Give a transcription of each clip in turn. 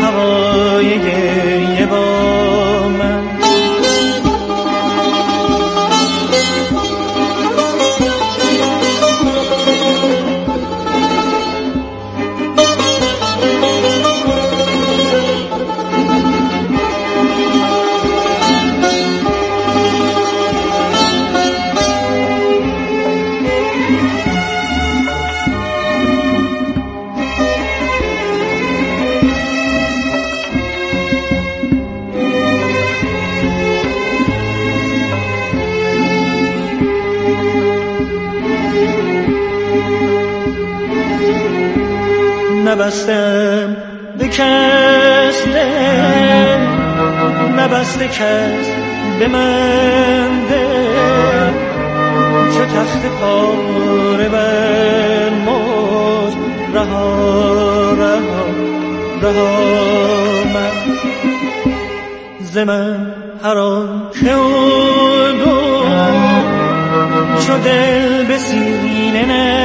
هوای گریه با من. نبستم به کس دل، نبسته کس به من دل، چو تخت پاره بر موج رها رها رها من. ز من هر آن که بود چو دل به سینه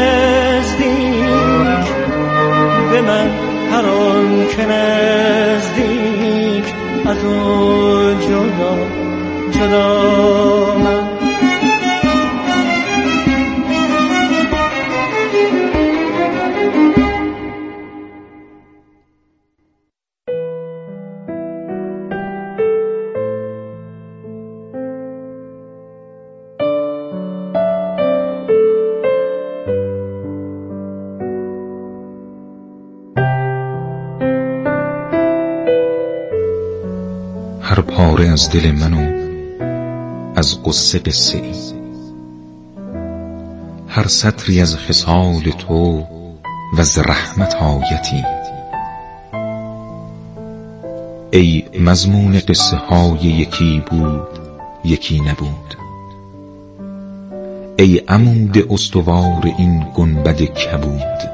نزدیک، به من هر آن که نزدیک از او جدا جدا من. هر پاره از دل منو از قصه قصه ای، هر سطری از خصال تو و از رحمت آیتی. ای مضمون قصه های یکی بود یکی نبود، ای عمود استوار این گنبد کبود،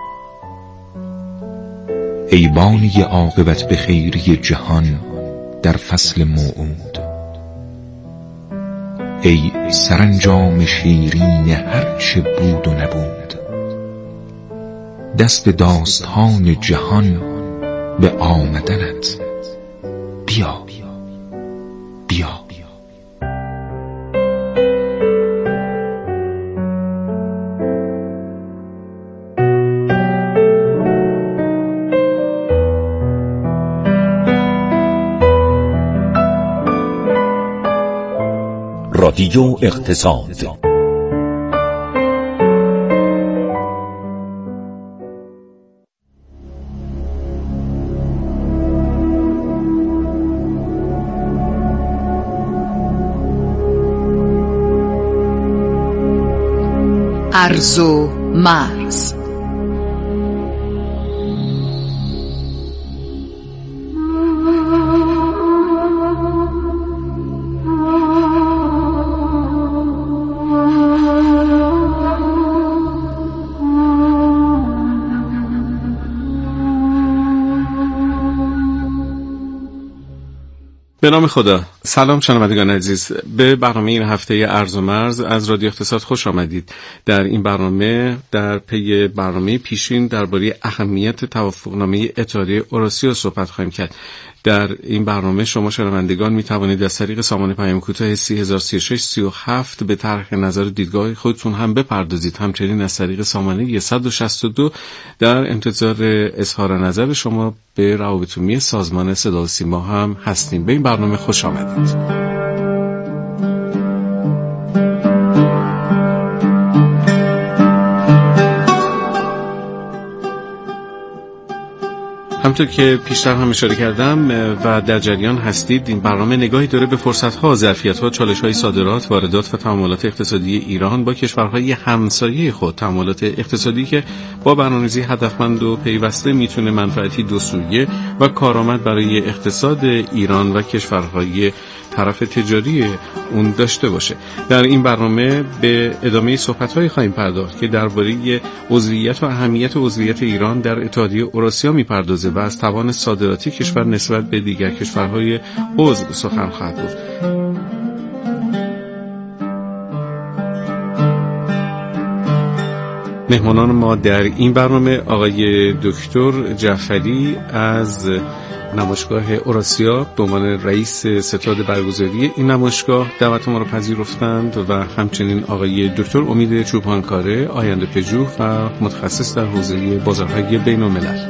ای بانی عاقبت به خیری جهان در فصل موعود، ای سرانجام شیرین هر چه بود و نبود. دست داستان جهان به آمدنت، بیا بیا. رادیو اقتصاد. ارز و مرز. به نام خدا. سلام شنوندگان عزیز، به برنامه این هفته ارز و مرز از رادیو اقتصاد خوش آمدید. در این برنامه در پی برنامه پیشین درباره اهمیت توافقنامه اتحادیه اوراسیا صحبت خواهیم کرد. در این برنامه شما شنوندگان می توانید از طریق سامان پیام کوتاه 303637 به طرح نظر و دیدگاه خودتون هم بپردازید. همچنین از طریق سامانه 162 در انتظار اظهار نظر شما به روابط عمومی سازمان صدا و سیما هم هستیم. به این برنامه خوش آمدید. همونطور که پیشتر هم اشاره کردم و در جریان هستید، این برنامه نگاهی داره به فرصت‌ها، ظرفیت‌ها، چالش‌های صادرات، واردات و تعاملات اقتصادی ایران با کشورهای همسایه خود. تعاملات اقتصادی که با برنامه‌ریزی هدفمند و پیوسته میتونه منفعتی دو سویه و کارآمد برای اقتصاد ایران و کشورهای طرف تجاری اون داشته باشه. در این برنامه به ادامه صحبت‌های خواهیم پرداخت که درباره عضویت و اهمیت عضویت ایران در اتحادیه اوراسیا می‌پردازه و از توان صادراتی کشور نسبت به دیگر کشورهای عضو سخن خواهد بود. مهمانان ما در این برنامه آقای دکتر جعفری از نمایشگاه اوراسیا به عنوان رئیس ستاد برگزاری این نمایشگاه دعوت ما را پذیرفتند و همچنین آقای دکتر امید چوپانکاره آینده پژوه و متخصص در حوزه بازارهای بین‌الملل.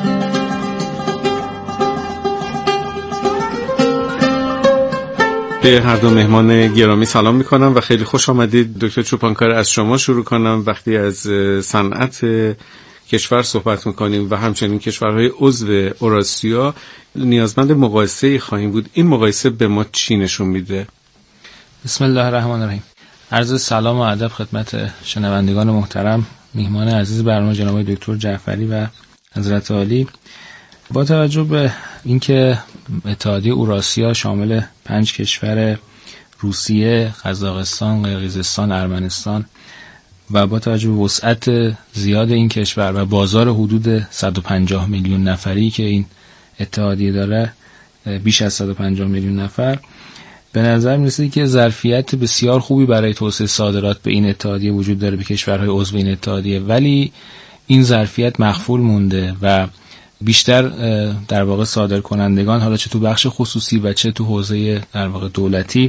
به هر دو مهمان گرامی سلام میکنم و خیلی خوش آمدید. دکتر چوپانکاره، از شما شروع کنم. وقتی از صنعت کشور صحبت میکنیم و همچنین کشورهای عضو اوراسیا، نیازمند مقایسه خواهیم بود. این مقایسه به ما چی نشون میده؟ بسم الله الرحمن الرحیم. عرض سلام و ادب خدمت شنوندگان محترم، میهمان عزیز برنامه جناب دکتر جعفری و حضرت عالی. با توجه به اینکه اتحادیه اوراسیا شامل 5 کشور روسیه، قزاقستان، قرقیزستان، ارمنستان و با توجه به وسعت زیاد این کشور و بازار حدود 150 میلیون نفری که این اتحادیه داره، بیش از 150 میلیون نفر، به نظر میرسه که ظرفیت بسیار خوبی برای توسعه صادرات به این اتحادیه وجود داره، به کشورهای عضو این اتحادیه، ولی این ظرفیت مخفول مونده و بیشتر در واقع صادرکنندگان، حالا چه تو بخش خصوصی و چه تو حوزه در واقع دولتی،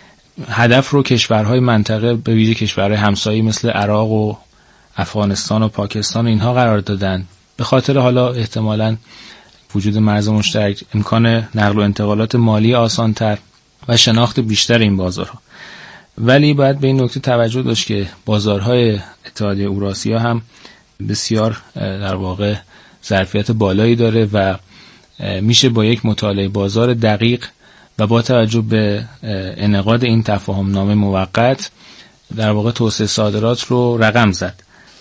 هدف رو کشورهای منطقه به ویژه کشورهای همسایه مثل عراق و افغانستان و پاکستان و اینها قرار دادن، به خاطر حالا احتمالاً وجود مرز مشترک، امکان نقل و انتقالات مالی آسانتر و شناخت بیشتر این بازارها. ولی باید به این نکته توجه داشت که بازارهای اتحادیه اوراسیا هم بسیار در واقع ظرفیت بالایی داره و میشه با یک مطالعه بازار دقیق و با توجه به انعقاد این تفاهم نامه موقت در واقع توسعه صادرات رو رقم زد.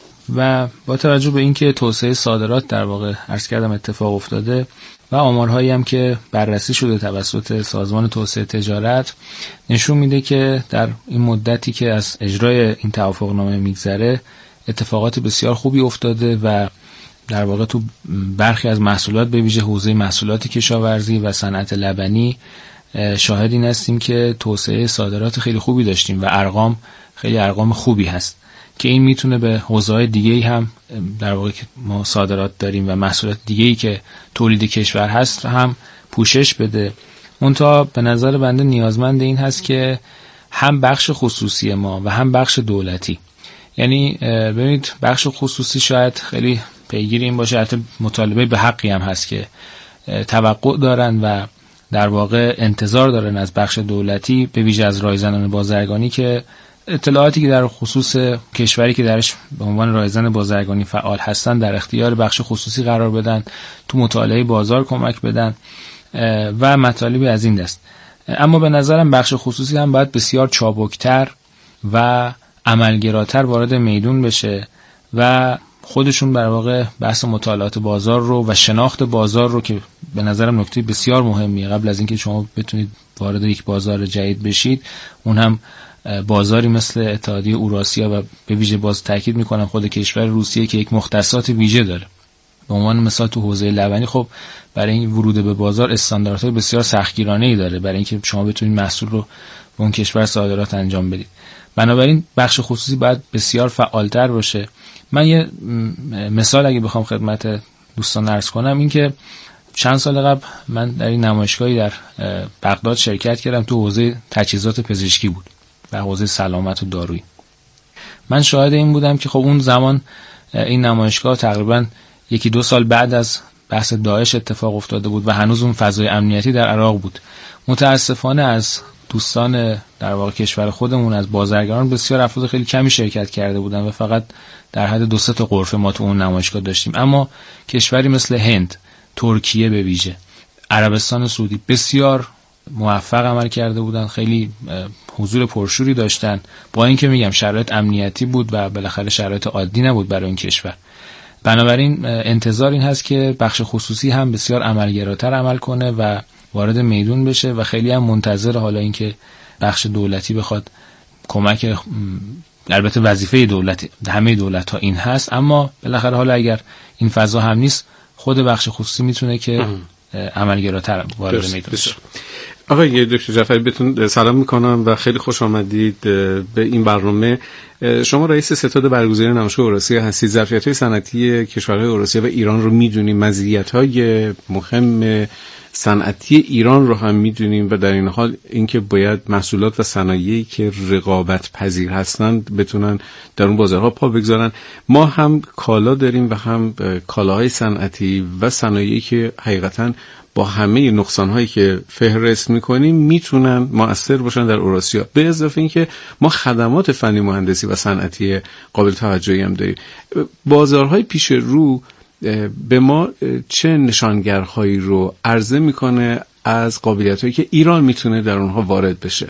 و با توجه به اینکه توسعه صادرات در واقع عرض کردم اتفاق افتاده و آمارهایی هم که بررسی شده توسط سازمان توسعه تجارت نشون میده که در این مدتی که از اجرای این توافق نامه میگذره اتفاقات بسیار خوبی افتاده و در واقع تو برخی از محصولات، به ویژه حوزه محصولات کشاورزی و صنعت لبنی، شاهد این هستیم که توسعه صادرات خیلی خوبی داشتیم و ارقام خیلی ارقام خوبی هست که این میتونه به حوزه‌های دیگه‌ای هم در واقع که ما صادرات داریم و محصولات دیگه‌ای که تولید کشور هست هم پوشش بده. منتها به نظر بنده نیازمند این هست که هم بخش خصوصی ما و هم بخش دولتی، یعنی ببینید بخش خصوصی شاید خیلی پیگیر این باشه، حتی مطالبه به حقی هم هست که توقع دارن و در واقع انتظار دارن از بخش دولتی، به ویژه از رایزنان بازرگانی، که اطلاعاتی که در خصوص کشوری که درش به عنوان رایزن بازرگانی فعال هستن در اختیار بخش خصوصی قرار بدن، تو مطالعه بازار کمک بدن و مطالبی از این دست. اما به نظرم بخش خصوصی هم باید بسیار چابکتر و عملگراتر وارد میدون بشه و خودشون در واقع بحث مطالعات بازار رو و شناخت بازار رو، که به نظرم نکته بسیار مهمیه قبل از اینکه شما بتونید وارد یک بازار جدید بشید، اون هم بازاری مثل اتحادیه اوراسیا و به ویژه باز تاکید میکنم خود کشور روسیه که یک مختصات ویژه داره. به عنوان مثال تو حوزه لبنی خب برای این ورود به بازار استانداردهای بسیار سختگیرانه‌ای داره برای اینکه شما بتونید محصول رو به اون کشور صادرات انجام بدید. بنابراین بخش خصوصی باید بسیار فعالتر باشه. من یه مثال اگه بخوام خدمت دوستان عرض کنم، این که چند سال قبل من در این نمایشگاهی در بغداد شرکت کردم، تو حوزه تجهیزات پزشکی بود و حوزه سلامت و دارویی. من شاهد این بودم که خب اون زمان این نمایشگاه تقریبا 1-2 سال بعد از بحث داعش اتفاق افتاده بود و هنوز اون فضای امنیتی در عراق بود. متاسفانه از دوستان در واقع کشور خودمون، از بازرگانان، بسیار افراد خیلی کمی شرکت کرده بودن و فقط در حد 2-3 تا غرفه ما تو اون نمایشگاه داشتیم. اما کشوری مثل هند، ترکیه، به ویژه عربستان سعودی بسیار موفق عمل کرده بودن، خیلی حضور پرشوری داشتن، با اینکه میگم شرایط امنیتی بود و بالاخره شرایط عادی نبود برای این کشور. بنابراین انتظار این هست که بخش خصوصی هم بسیار عملگراتر عمل کنه و وارد میدون بشه و خیلی هم منتظر حالا اینکه بخش دولتی بخواد کمک، البته وظیفه دولت، همه دولت ها این هست، اما بالاخره حالا اگر این فضا هم نیست، خود بخش خصوصی میتونه که عملگراتر وارد میدون بشه. آقای دکتر جعفری بهتون سلام میکنم و خیلی خوش آمدید به این برنامه. شما رئیس ستاد برگزیدن نمایشگاه اوراسیا هستید. ظرفیت‌های صنعتی کشورهای اوراسیا و ایران رو میدونیم، مزیت‌های مهم صنعتی ایران رو هم میدونیم و در این حال اینکه باید محصولات و صنایعی که رقابت پذیر هستند بتونن در اون بازارها پا بگذارن. ما هم کالا داریم و هم کالاهای صنعتی و صنایعی که حقیقتاً با همه نقصان‌هایی که فهرست می‌کنیم میتونن مؤثر باشن در اوراسیا. به اضافه اینکه ما خدمات فنی مهندسی و صنعتی قابل توجهی هم داریم. بازارهای پیش رو به ما چه نشانگرهایی رو عرضه میکنه از قابلیت‌هایی که ایران میتونه در اونها وارد بشه؟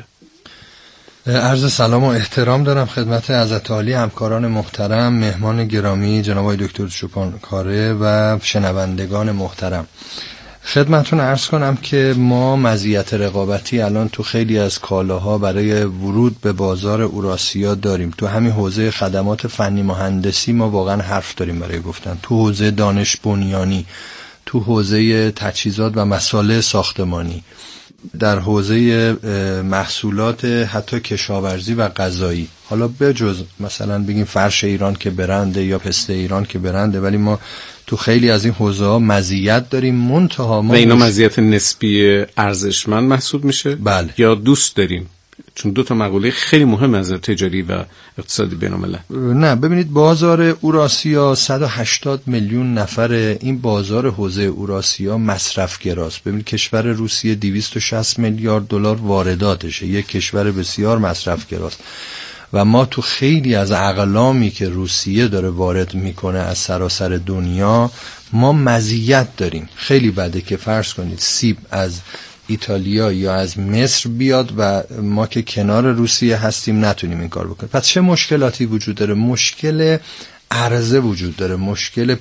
عرض سلام و احترام دارم خدمت حضرت عالی، همکاران محترم، مهمان گرامی جناب آقای دکتر چوپانکاره و شنوندگان محترم. خدمتون عرض کنم که ما مزیت رقابتی الان تو خیلی از کالاها برای ورود به بازار اوراسیا داریم. تو همین حوزه خدمات فنی مهندسی ما واقعا حرف داریم برای گفتن، تو حوزه دانش بنیانی، تو حوزه تجهیزات و مصالح ساختمانی، در حوزه محصولات حتی کشاورزی و غذایی. حالا بجز مثلا بگیم فرش ایران که برنده یا پسته ایران که برنده، ولی ما تو خیلی از این حوزه‌ها مزیت داریم. منتها ما و اینا مزیت نسبی ارزشمند محسوب میشه؟ بله. یا دوست داریم؟ چون دو تا مقوله خیلی مهم از تجاری و اقتصادی بین‌الملل. نه ببینید، بازار اوراسیا 180 میلیون نفر، این بازار حوزه اوراسیا مصرفگراست. ببینید کشور روسیه 260 میلیارد دلار وارداتشه، یک کشور بسیار مصرفگراست و ما تو خیلی از اقلامی که روسیه داره وارد میکنه از سراسر دنیا ما مزیت داریم. خیلی بده که فرض کنید سیب از ایتالیا یا از مصر بیاد و ما که کنار روسیه هستیم نتونیم این کار بکنیم. پس چه مشکلاتی وجود داره؟ مشکل عرضه وجود داره، مشکل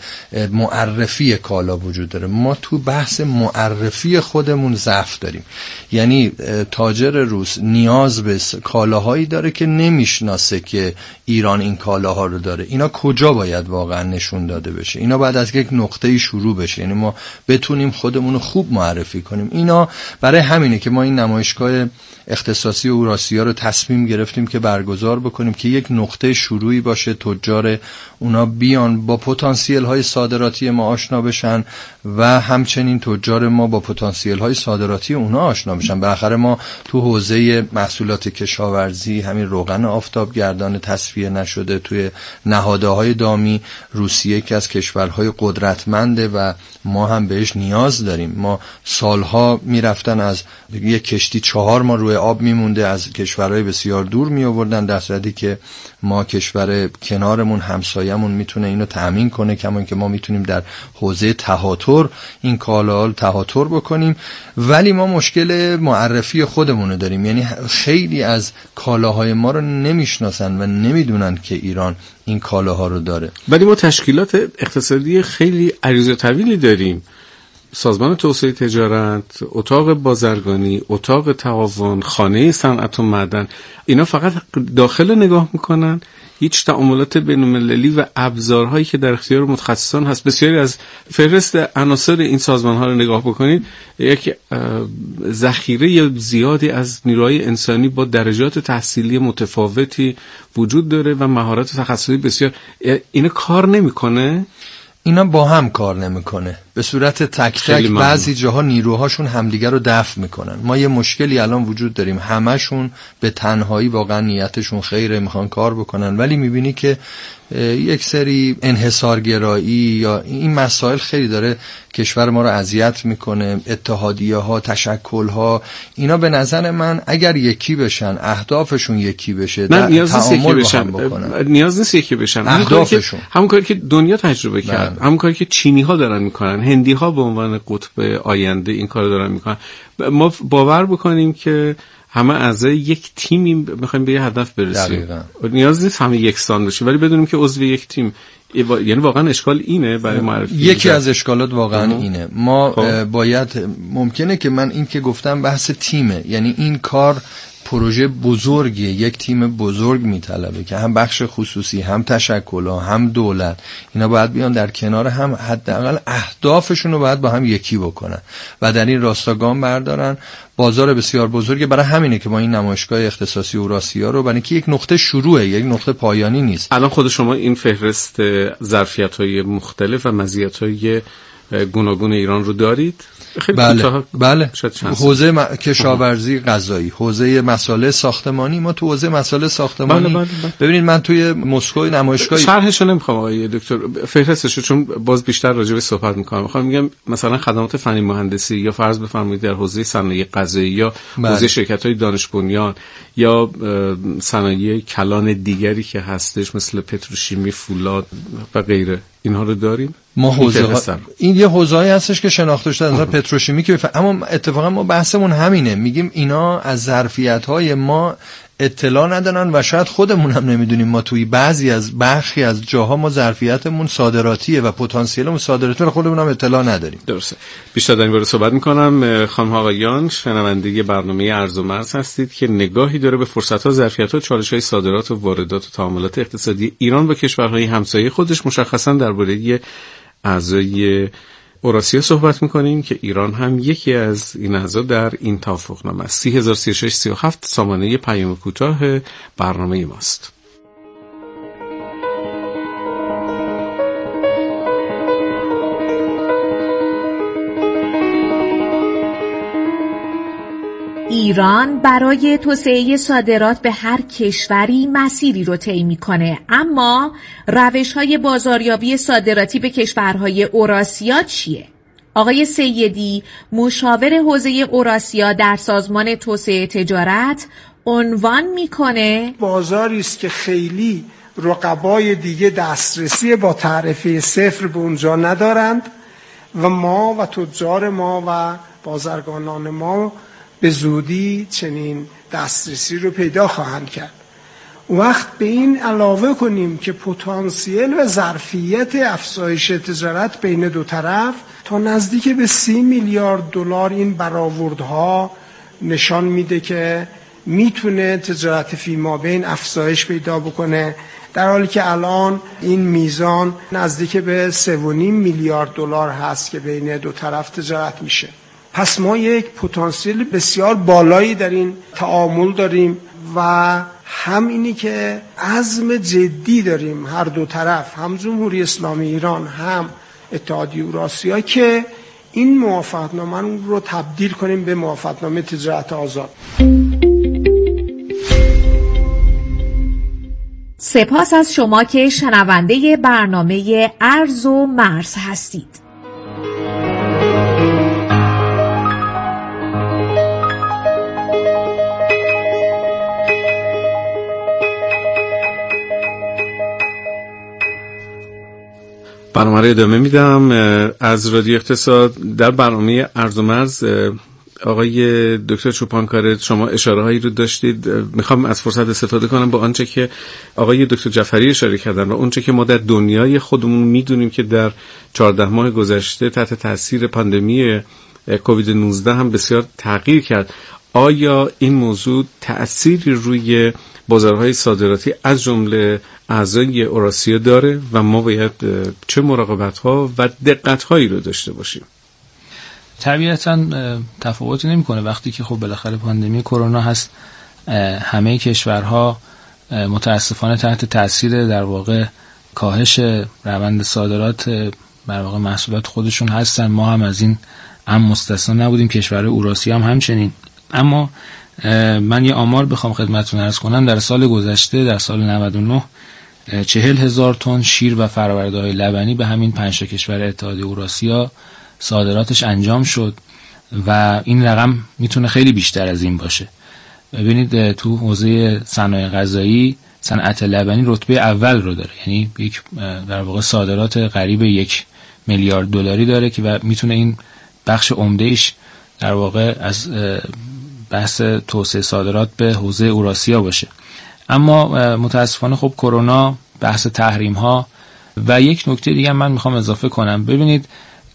معرفی کالا وجود داره. ما تو بحث معرفی خودمون ضعف داریم. یعنی تاجر روس نیاز به کالاهایی داره که نمیشناسه که ایران این کالاها رو داره. اینا کجا باید واقعا نشون داده بشه؟ اینا باید از یک نقطه‌ای شروع بشه، یعنی ما بتونیم خودمون رو خوب معرفی کنیم. اینا برای همینه که ما این نمایشگاه اختصاصی اوراسیا رو تصمیم گرفتیم که برگزار بکنیم که یک نقطه شروعی باشه، تجار اونا بیان با پتانسیل های صادراتی ما آشنا بشن و همچنین تجار ما با پتانسیل های صادراتی اونا آشنا بشن. بالاخره ما تو حوزه محصولات کشاورزی همین روغن آفتابگردان تصفیه نشده، توی نهادهای دامی روسیه که از کشورهای قدرتمنده و ما هم بهش نیاز داریم. ما سالها میرفتن از یک کشتی 4 ماه روی آب میمونده، از کشورهای بسیار دور می آوردن، در صورتی که ما کشور کنارمون همسایمون میتونه اینو تأمین کنه، کما اینکه ما میتونیم در حوزه تهاتر این کالا تهاتر بکنیم. ولی ما مشکل معرفی خودمون داریم، یعنی خیلی از کالاهای ما رو نمیشناسن و نمیدونن که ایران این کالاها رو داره. ولی ما تشکیلات اقتصادی خیلی عریض و طویلی داریم. سازمان توسعه تجارت، اتاق بازرگانی، اتاق تعاون، خانه صنعت و معدن، اینا فقط داخل نگاه میکنن، هیچ تعاملات بین‌المللی و ابزارهایی که در اختیار متخصصان هست. بسیاری از فهرست عناصر این سازمان ها رو نگاه بکنید، یک ذخیره زیادی از نیروهای انسانی با درجات تحصیلی متفاوتی وجود داره و مهارت تخصصی بسیار. اینا کار نمیکنه؟ اینا با هم کار نمیکنه، به صورت تک تک بعضی جاها نیروهاشون همدیگر رو دفع میکنن. ما یه مشکلی الان وجود داریم، همشون به تنهایی واقعا نیتشون خیره، میخوان کار بکنن، ولی میبینی که یک سری انحصارگرایی یا این مسائل خیلی داره کشور ما رو اذیت میکنه. اتحادیه ها، تشکل ها، اینا به نظر من اگر یکی بشن، اهدافشون یکی بشه، تعامل با هم بکنن، نیاز نیست یکی بشن، اهدافشون همون کاری که دنیا تجربه کرد، همون کاری که چینی ها دارن میکنن، هندی ها به عنوان قطب آینده این کار دارن میکنن. ما باور بکنیم که همه اعضای یک تیمی میخوایم به یه هدف برسیم. دقیقاً. نیاز نیست همه یکسان باشیم، ولی بدونیم که عضو یک تیم. یعنی واقعا اشکال اینه برای معرفی. یکی از اشکالات واقعا اینه. ما باید، ممکنه که من این که گفتم بحث تیمه، یعنی این کار پروژه بزرگیه، یک تیم بزرگ میطلبه که هم بخش خصوصی، هم تشکل‌ها، هم دولت، اینا باید بیان در کنار هم حداقل اهدافشون رو باید با هم یکی بکنن و در این راستا گام بردارن. بازار بسیار بزرگه، برای همینه که ما این نمایشگاه اختصاصی اوراسیا رو، برای اینکه یک نقطه شروعه، یک نقطه پایانی نیست. الان خود شما این فهرست ظرفیت‌های مختلف و مزیت‌های گوناگون ایران رو دارید؟ خیلی بله. حوزه کشاورزی غذایی، حوزه مسائل ساختمانی، ما تو حوزه مسائل ساختمانی بله. ببینید من توی مسکو نمایشگاه شرحشو نمیخوام آقای دکتر، فهرستشو، چون باز بیشتر راجع به صحبت میکنم. میگم مثلا خدمات فنی مهندسی یا فرض بفرمایید در حوزه صنایع غذایی یا حوزه شرکت‌های دانش بنیان یا صنایع کلان دیگری که هستش مثل پتروشیمی، فولاد و غیره، اینها رو داریم. ما این یه حوزه‌ای هستش که شناخته شده، مثلا پتروشیمی که اما اتفاقا ما بحثمون همینه، میگیم اینا از ظرفیت‌های ما اطلاع ندارن و شاید خودمون هم نمیدونیم. ما توی برخی از جاها ما ظرفیتمون صادراتیه و پتانسیلمون صادراتی رو خودمون هم اطلاع نداریم. درسته. بیشتر در این باره صحبت می‌کنم. خانم آقایان، شنونده برنامه ارز و مرز هستید که نگاهی داره به فرصت‌ها، ظرفیت‌ها، چالش‌های صادرات و واردات و تعاملات اقتصادی ایران با کشورهای همسایه خودش، مشخصاً درباره اعضای اوراسیا صحبت میکنیم که ایران هم یکی از این اعضا در این توافقنامه است. 303637 سامانه پیام کوتاه برنامه ماست. ایران برای توسعه صادرات به هر کشوری مسیری رو طی میکنه، اما روش‌های بازاریابی صادراتی به کشورهای اوراسیا چیه؟ آقای سیدی، مشاور حوزه اوراسیا در سازمان توسعه تجارت، عنوان میکنه بازاری است که خیلی رقبای دیگه دسترسی با تعرفه صفر به اونجا ندارند و ما و تجار ما و بازرگانان ما به زودی چنین دسترسی رو پیدا خواهند کرد. وقت به این علاوه کنیم که پتانسیل و ظرفیت افزایش تجارت بین دو طرف تا نزدیک به 30 میلیارد دلار این برآوردها نشان میده که میتونه تجارت فیمابین افزایش پیدا بکنه، در حالی که الان این میزان نزدیک به 3.5 میلیارد دلار هست که بین دو طرف تجارت میشه. پس ما یک پتانسیل بسیار بالایی در این تعامل داریم و هم اینی که عزم جدی داریم هر دو طرف، هم جمهوری اسلامی ایران هم اتحادیه اوراسیا، که این موافقتنامه رو تبدیل کنیم به موافقتنامه تجارت آزاد. سپاس از شما که شنونده برنامه ارز و مرز هستید. برنامه رو ادامه میدم از رادیو اقتصاد. در برنامه ارز و مرز آقای دکتر چوپانکاره شما اشاره هایی رو داشتید، میخوام از فرصت استفاده کنم با آنچه که آقای دکتر جعفری اشاره کردن و اونچه که ما در دنیای خودمون میدونیم که در 14 ماه گذشته تحت تاثیر پاندمی کووید 19 هم بسیار تغییر کرد. آیا این موضوع تأثیری روی بازارهای صادراتی از جمله اعضای اوراسیا داره و ما باید چه مراقبت‌ها و دقت‌هایی رو داشته باشیم؟ طبیعتاً تفاوتی نمی‌کنه وقتی که خب بالاخره پاندمی کرونا هست، همه کشورها متاسفانه تحت تاثیر در واقع کاهش روند صادرات در واقع محصولات خودشون هستن. ما هم از این مستثنا نبودیم، کشورهای اوراسیا هم همچنین. اما من یه آمار بخوام خدمتتون عرض کنم، در سال گذشته، در سال 99 40,000 تن شیر و فرآورده‌های لبنی به همین 5 کشور اتحادیه اوراسیا صادراتش انجام شد و این رقم میتونه خیلی بیشتر از این باشه. ببینید تو حوزه صنایع غذایی صنعت لبنی رتبه اول رو داره، یعنی یک در واقع صادرات قریب 1 میلیارد دلاری داره که و میتونه این بخش عمده‌ایش در واقع از بحث توسعه صادرات به حوزه اوراسیا باشه. اما متاسفانه خب کرونا، بحث تحریم ها و یک نکته دیگه من میخوام اضافه کنم. ببینید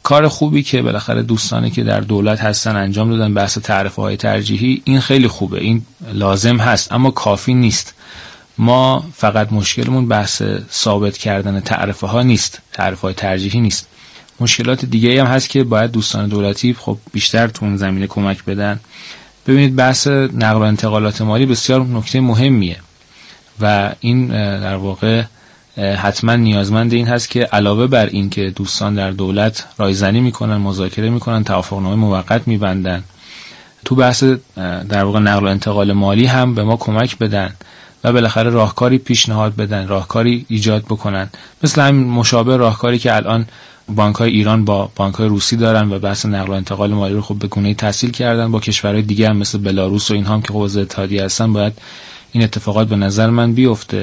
کار خوبی که بالاخره دوستانی که در دولت هستن انجام دادن، بحث تعرفه‌های ترجیحی، این خیلی خوبه، این لازم هست اما کافی نیست. ما فقط مشکلمون بحث ثابت کردن تعرفه‌ها نیست، تعرفه‌های ترجیحی نیست. مشکلات دیگه‌ای هم هست که باید دوستان دولتی خب بیشتر تو اون زمینه کمک بدن. ببینید بحث نقل و انتقالات مالی بسیار نکته مهمیه و این در واقع حتما نیازمند این هست که علاوه بر این که دوستان در دولت رایزنی میکنن، مذاکره میکنن، توافقنامه موقت میبندن، تو بحث در واقع نقل و انتقال مالی هم به ما کمک بدن و بالاخره راهکاری پیشنهاد بدن، راهکاری ایجاد بکنن، مثل همین مشابه راهکاری که الان بانک‌های ایران با بانک‌های روسی دارن و بحث نقل و انتقال مالی رو خب به گونه‌ای تسهیل کردن. با کشورهای دیگه هم مثل بلاروس و اینها هم که خب عضو اتحادیه هستن باید این اتفاقات به نظر من بیفته.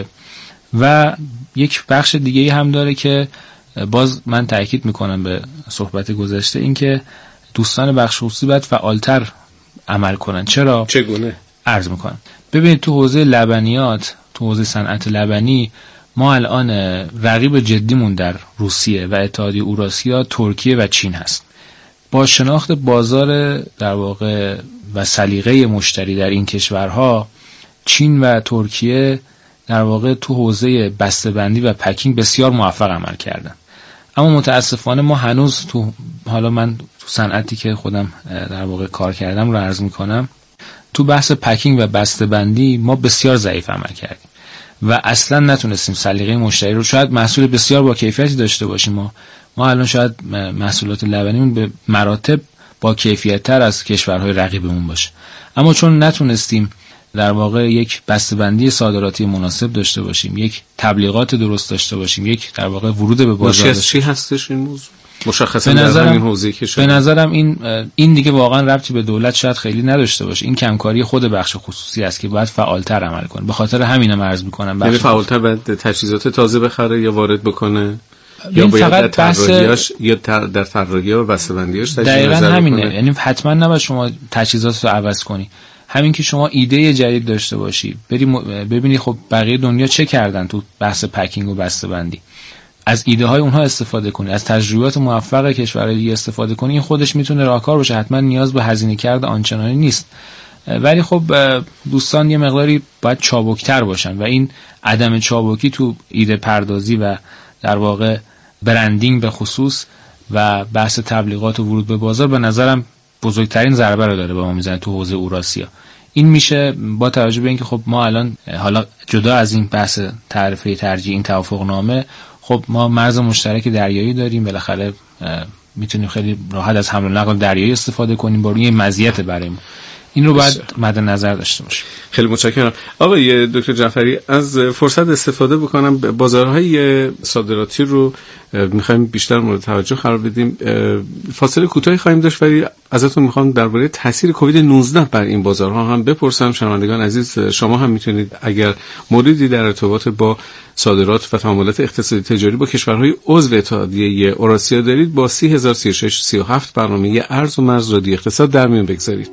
و یک بخش دیگه‌ای هم داره که باز من تاکید میکنم به صحبت گذشته، این که دوستان بخش خصوصی باید فعالتر عمل کنن. چرا؟ چگونه؟ عرض میکنم. ببینید تو حوزه لبنیات، تو حوزه صنعت لبنی، ما الان رقیب جدیمون در روسیه و اتحادیه اوراسیا ترکیه و چین هست. با شناخت بازار در واقع و سلیقه مشتری در این کشورها، چین و ترکیه در واقع تو حوزه بسته‌بندی و پکینگ بسیار موفق عمل کردن. اما متاسفانه ما هنوز حالا من تو صنعتی که خودم در واقع کار کردم رو عرض میکنم، تو بحث پکینگ و بسته‌بندی ما بسیار ضعیف عمل کردیم و اصلا نتونستیم سلیقه مشتری رو، شاید محصول بسیار با کیفیتی داشته باشیم، ما الان شاید محصولات لبنیمون به مراتب با کیفیت تر از کشورهای رقیبمون باشه، اما چون نتونستیم در واقع یک بسته‌بندی صادراتی مناسب داشته باشیم، یک تبلیغات درست داشته باشیم، یک در واقع ورود به بازار چی هستش این موضوع؟ مشخصا در همین حوزه‌ای که شده. به نظرم این دیگه واقعا ربطی به دولت شاید خیلی نداشته باشه، این کمکاری خود بخش خصوصی است که باید فعالتر عمل کنه. به خاطر همینم عرض می‌کنم یعنی فعالتر باید تجهیزات تازه بخره یا وارد بکنه، یا باید در طراحیاش یا در طراحی‌ها و بسته‌بندیاش دقیقاً همینه. یعنی حتما نباید شما تجهیزات رو عوض کنی، همین که شما ایده جدید داشته باشی، بری ببینی خب بقیه دنیا چه کردن تو بحث پکینگ و بسته‌بندی، از ایده های اونها استفاده کنی، از تجربیات موفق کشورهای دیگه استفاده کنی، این خودش میتونه راهکار باشه. حتما نیاز به هزینه کرده آنچنانی نیست، ولی خب دوستان یه مقداری باید چابکتر باشن و این عدم چابکی تو ایده پردازی و در واقع برندینگ به خصوص و بحث تبلیغات و ورود به بازار به نظرم بزرگترین ضربه رو داره به ما میزنه تو حوزه اوراسیا. این میشه با توجه به اینکه خب ما الان حالا جدا از این بحث تعرفه ترجیح، این توافقنامه، خب ما مرز مشترک دریایی داریم، بالاخره میتونیم خیلی راحت از حمل و نقل دریایی استفاده کنیم، با روی مزیت برای ما. این رو باید مد نظر داشته باشیم. خیلی متشکرم آقای دکتر جعفری. از فرصت استفاده بکنم، بازارهای صادراتی رو میخوایم بیشتر مورد توجه قرار بدیم. فاصله کوتاهی خواهیم داشت، ولی ازتون میخوام درباره تاثیر کووید 19 بر این بازارها هم بپرسم. شنوندگان عزیز، شما هم میتونید اگر موردی در ارتباط با صادرات و تعاملات اقتصادی تجاری با کشورهای عضو اتحادیه اوراسیا دارید، با 303637 برنامه ارز و مرز رادیو اقتصاد در میون بگذارید.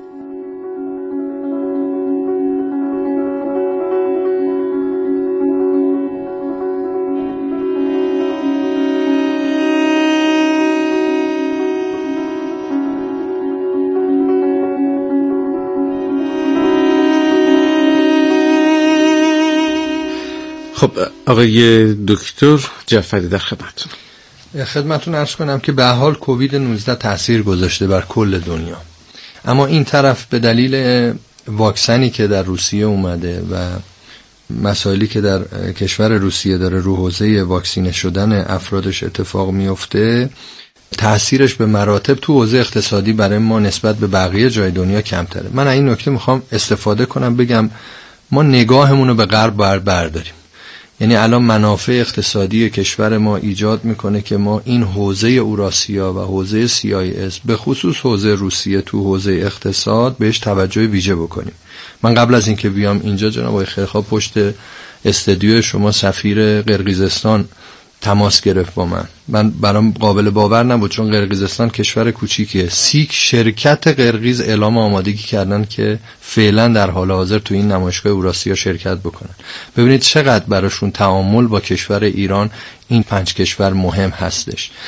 خب آقای دکتر جعفری در خدمتتون عرض کنم که به حال کووید 19 تاثیر گذاشته بر کل دنیا، اما این طرف به دلیل واکسنی که در روسیه اومده و مسائلی که در کشور روسیه داره رو حوزه واکسینه شدن افرادش اتفاق میفته، تاثیرش به مراتب تو حوزه اقتصادی برای ما نسبت به بقیه جای دنیا کمتره. من این نکته میخوام استفاده کنم بگم ما نگاهمون رو به غرب برداریم. یعنی الان منافع اقتصادی کشور ما ایجاد میکنه که ما این حوزه اوراسیا و حوزه CIS به خصوص حوزه روسیه تو حوزه اقتصاد بهش توجه ویژه بکنیم. من قبل از اینکه بیام اینجا جناب آقای خیرخواه پشت استودیو شما سفیر قرقیزستان تماس گرفت با من برام قابل باور نبود، چون قرقیزستان کشور کوچیکیه. 30 شرکت قرقیز اعلام آمادگی کردن که فعلا در حال حاضر تو این نمایشگاه اوراسیا شرکت بکنن. ببینید چقدر براشون تعامل با کشور ایران این 5 کشور مهم هستش.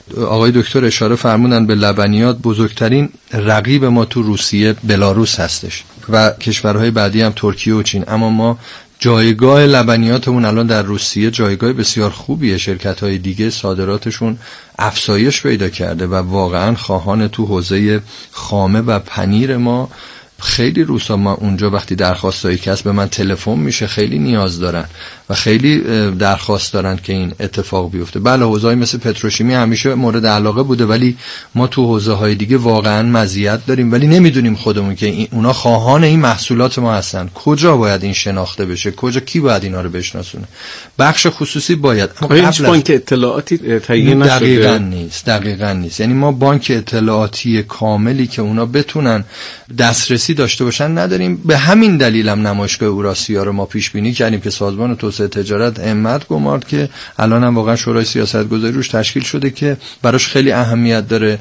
آقای دکتر اشاره فرمودن به لبنیات. بزرگترین رقیب ما تو روسیه بلاروس هستش و کشورهای بعدی هم ترکیه و چین، اما ما جایگاه لبنیاتمون الان در روسیه جایگاه بسیار خوبیه. شرکت‌های دیگه صادراتشون افزایش پیدا کرده و واقعا خواهان تو حوزه خامه و پنیر ما خیلی روسا. ما اونجا وقتی درخواستایی کس به من تلفن میشه خیلی نیاز دارن و خیلی درخواست دارن که این اتفاق بیفته. بله حوزه‌ای مثل پتروشیمی همیشه مورد علاقه بوده، ولی ما تو حوزه‌های دیگه واقعا مزیت داریم ولی نمیدونیم خودمون که اونا خواهان این محصولات ما هستن. کجا باید این شناخته بشه؟ کجا کی باید اینا رو بشناسونه؟ بخش خصوصی باید. هیچ بانک اطلاعاتی تهیه نشده؟ دقیقاً نیست. یعنی ما بانک اطلاعاتی کاملی که اونا بتونن دسترسی داشته باشن نداریم. به همین دلیل هم نمایشگاه اوراسیا رو ما پیش بینی کردیم که سازمان توسعه تجارت همت گمارد که الان هم واقعا شورای سیاستگذاری روش تشکیل شده که براش خیلی اهمیت داره.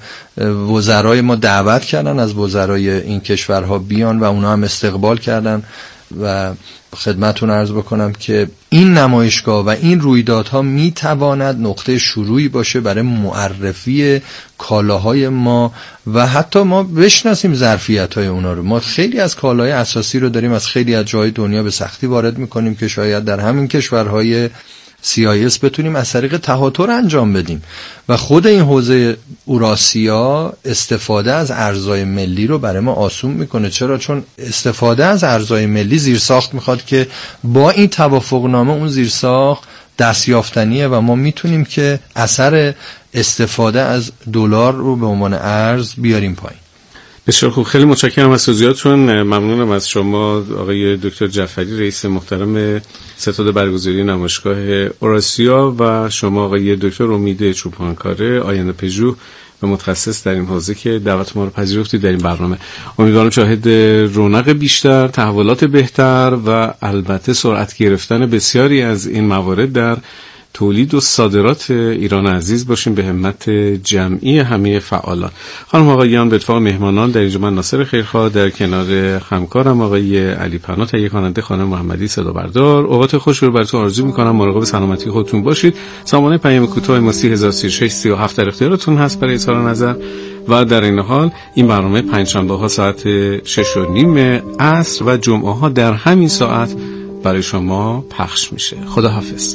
وزرای ما دعوت کردن از وزرای این کشورها بیان و اونا هم استقبال کردن و خدمتتون عرض بکنم که این نمایشگاه و این رویدادها میتواند نقطه شروعی باشه برای معرفی کالاهای ما و حتی ما بشناسیم ظرفیت‌های اونا رو. ما خیلی از کالاهای اساسی رو داریم از خیلی از جای دنیا به سختی وارد میکنیم که شاید در همین کشورهای CIS بتونیم از طریق تهاتر انجام بدیم و خود این حوزه اوراسیا استفاده از ارزهای ملی رو برای ما آسون میکنه. چرا؟ چون استفاده از ارزهای ملی زیرساخت میخواد که با این توافقنامه اون زیرساخت دستیافتنیه و ما میتونیم که اثر استفاده از دلار رو به عنوان ارز بیاریم پایین. بسیار خوب، خیلی متشکرم از توضیحاتتون. ممنونم از شما آقای دکتر جعفری، رئیس محترم ستاد برگزاری نمایشگاه اوراسیا و شما آقای دکتر امید چوپانکاره، آینده پژوه و متخصص در این حوزه که دعوت ما رو پذیرفتید در این برنامه. امیدوارم شاهد رونق بیشتر، تحولات بهتر و البته سرعت گرفتن بسیاری از این موارد در تولید و صادرات ایران عزیز باشیم به همت جمعی همه فعالان. خانم آقایان، به اتفاق مهمانان در اینجا من ناصر خیرخواه در کنار همکارم آقای علی پناه، تهیه کننده خانم محمدی صدا بردار، اوقات خوش رو براتون آرزو می‌کنم. مراقب سلامتی خودتون باشید. سامانه پیام کوتاه ماسی 103637 در اختیارتون هست برای اظهار نظر و در این حال این برنامه پنجشنبه‌ها ساعت 6:30 عصر و جمعه‌ها در همین ساعت برای شما پخش میشه. خداحافظ.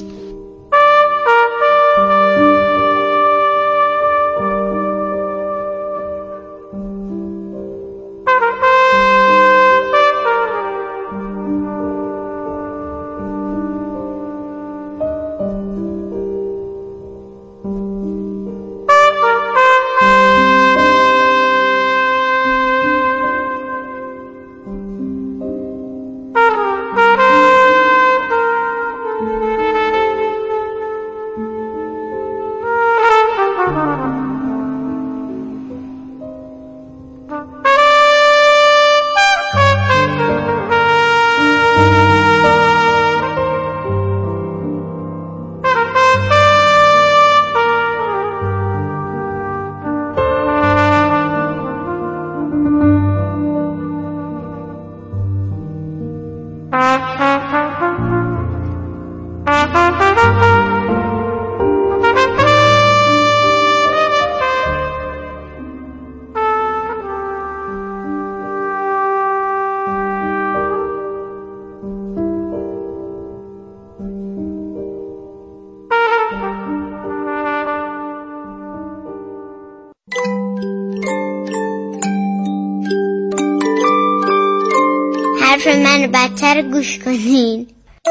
حرف من بدتر گوش کنین.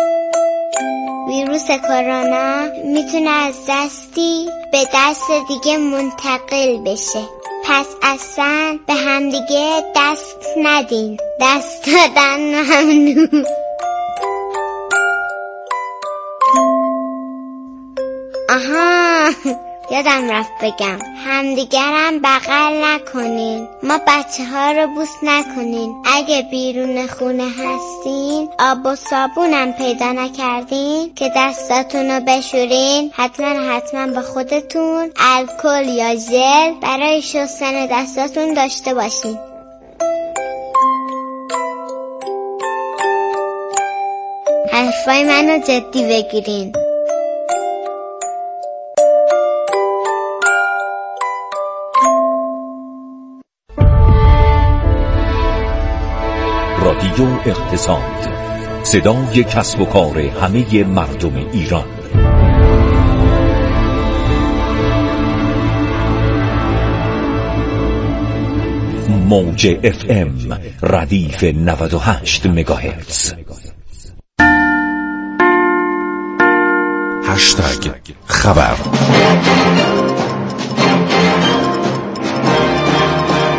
ویروس کرونا میتونه از دستی به دست دیگه منتقل بشه، پس اصلا به همدیگه دست ندین. دست دادن ممنوع. آها، یادم رفت بگم همدیگرم بغل نکنین. ما بچه ها رو بوس نکنین. اگه بیرون خونه هستین آب و صابونم پیدا نکردین که دستاتون رو بشورین، حتما به خودتون الکل یا ژل برای شستن دستاتون داشته باشین. حرفای منو جدی بگیرین. رادیو اقتصاد، صدای کسب و کار همه مردم ایران. موج FM ردیف 98 مگاهرتز. هشتگ خبر.